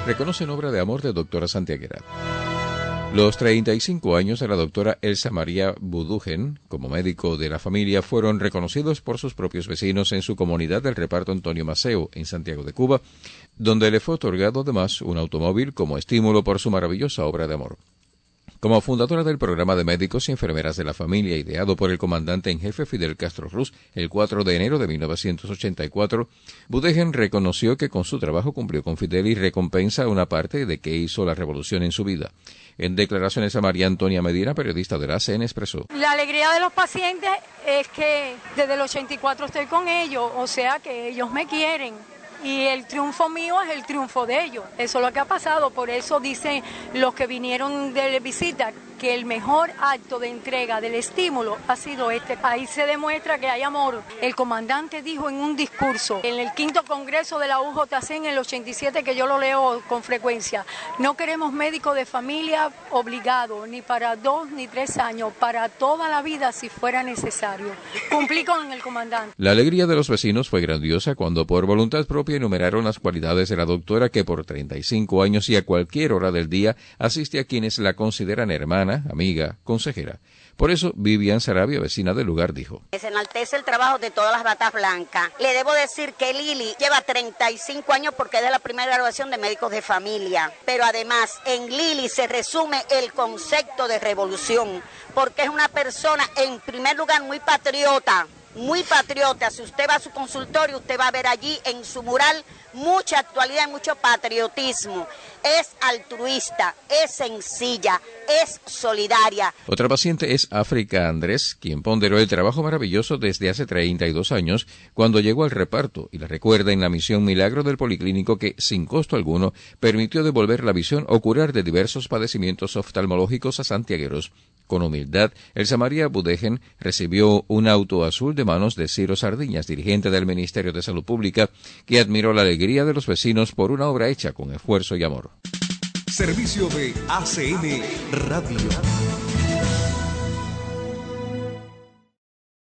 reconocen obra de amor de doctora Santiaguera. Los 35 años de la doctora Elsa María Budugen como médico de la familia fueron reconocidos por sus propios vecinos en su comunidad del reparto Antonio Maceo, en Santiago de Cuba, donde le fue otorgado además un automóvil como estímulo por su maravillosa obra de amor. Como fundadora del programa de médicos y enfermeras de la familia, ideado por el comandante en jefe Fidel Castro Ruz el 4 de enero de 1984, Budugen reconoció que con su trabajo cumplió con Fidel y recompensa una parte de que hizo la revolución en su vida. En declaraciones a María Antonia Medina, periodista de la ACN, expresó: La alegría de los pacientes es que desde el 84 estoy con ellos, o sea que ellos me quieren. Y el triunfo mío es el triunfo de ellos. Eso es lo que ha pasado. Por eso dicen los que vinieron de visita que el mejor acto de entrega del estímulo ha sido este. Ahí se demuestra que hay amor. El comandante dijo en un discurso en el 5º Congreso de la UJC en el 87, que yo lo leo con frecuencia: no queremos médicos de familia obligados, ni para 2 ni 3 años, para toda la vida si fuera necesario. Cumplí con el comandante. La alegría de los vecinos fue grandiosa cuando por voluntad propia enumeraron las cualidades de la doctora, que por 35 años y a cualquier hora del día asiste a quienes la consideran hermana, amiga, consejera. Por eso, Vivian Sarabia, vecina del lugar, dijo: se enaltece el trabajo de todas las batas blancas. Le debo decir que Lili lleva 35 años porque es de la primera graduación de médicos de familia. Pero además, en Lili se resume el concepto de revolución, porque es una persona, en primer lugar, muy patriota. Muy patriota. Si usted va a su consultorio, usted va a ver allí en su mural mucha actualidad y mucho patriotismo. Es altruista, es sencilla, es solidaria. Otra paciente es África Andrés, quien ponderó el trabajo maravilloso desde hace 32 años cuando llegó al reparto, y la recuerda en la misión Milagro del Policlínico que, sin costo alguno, permitió devolver la visión o curar de diversos padecimientos oftalmológicos a santiagueros. Con humildad, Elsa María Budugen recibió un auto azul de manos de Ciro Sardiñas, dirigente del Ministerio de Salud Pública, que admiró la alegría de los vecinos por una obra hecha con esfuerzo y amor. Servicio de ACN Radio.